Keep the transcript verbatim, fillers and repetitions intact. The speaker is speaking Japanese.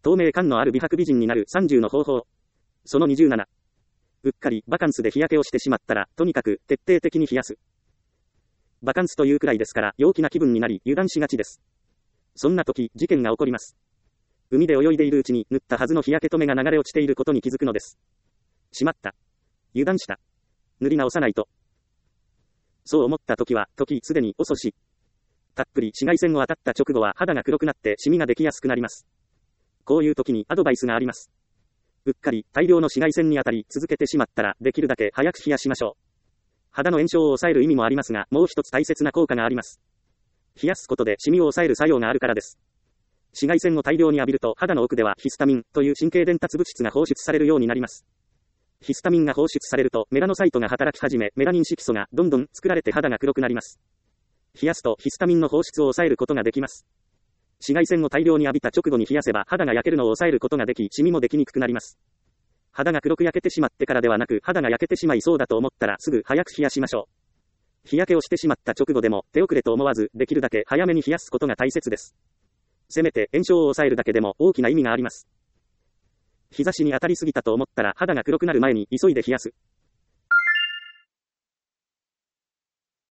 透明感のある美白美人になるさんじゅうの方法。そのにじゅうなな。うっかりバカンスで日焼けをしてしまったら、とにかく徹底的に冷やす。バカンスというくらいですから、陽気な気分になり、油断しがちです。そんな時、事件が起こります。海で泳いでいるうちに、塗ったはずの日焼け止めが流れ落ちていることに気づくのです。しまった。油断した。塗り直さないと。そう思った時は、時すでに遅し。たっぷり紫外線を当たった直後は肌が黒くなってシミができやすくなります。こういう時にアドバイスがあります。うっかり大量の紫外線に当たり続けてしまったら、できるだけ早く冷やしましょう。肌の炎症を抑える意味もありますが、もう一つ大切な効果があります。冷やすことでシミを抑える作用があるからです。紫外線を大量に浴びると肌の奥ではヒスタミンという神経伝達物質が放出されるようになります。ヒスタミンが放出されるとメラノサイトが働き始め、メラニン色素がどんどん作られて肌が黒くなります。冷やすとヒスタミンの放出を抑えることができます。紫外線を大量に浴びた直後に冷やせば肌が焼けるのを抑えることができ、シミもできにくくなります。肌が黒く焼けてしまってからではなく、肌が焼けてしまいそうだと思ったらすぐ早く冷やしましょう。日焼けをしてしまった直後でも手遅れと思わず、できるだけ早めに冷やすことが大切です。せめて炎症を抑えるだけでも大きな意味があります。日差しに当たりすぎたと思ったら肌が黒くなる前に急いで冷やす。